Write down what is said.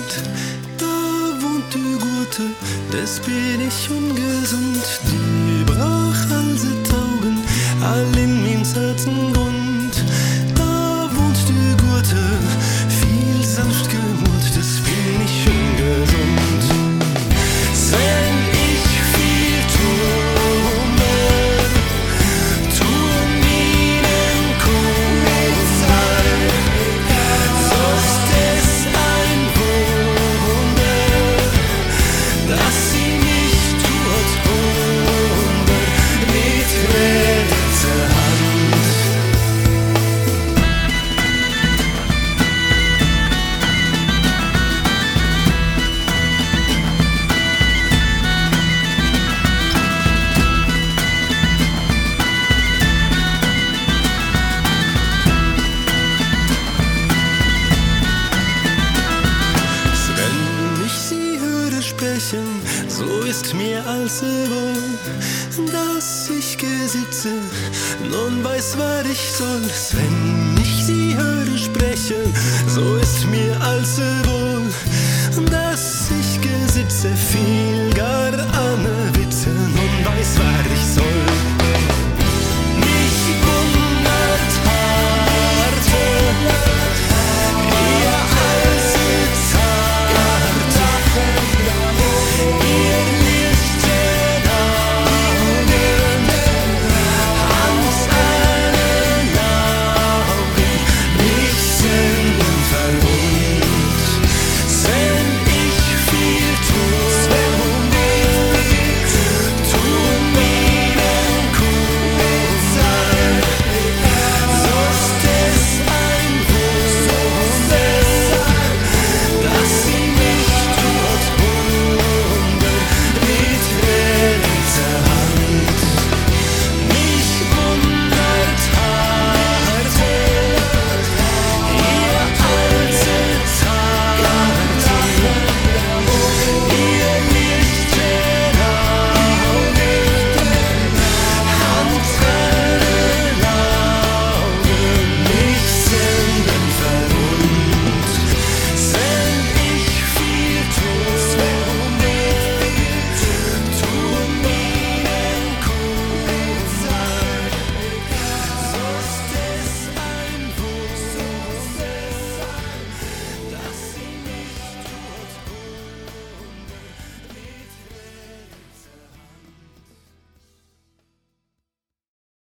da wohnt die Gute, des bin ich ungesund. Die brach also Taugen, all in meins Herzen Grund. Da wohnt die Gute, viel sanft gemut, des bin ich ungesund. Wenn ich viel tue, tun ihnen Kummer, so ist es ein Wunder, dass sie mich tut Wunder mit rechter Hand. Wenn ich sie höre sprechen, so ist mir wohl, dass ich gesitze, nun weiß, was ich soll. Wenn ich sie höre sprechen, so ist mir wohl, dass ich gesitze, viel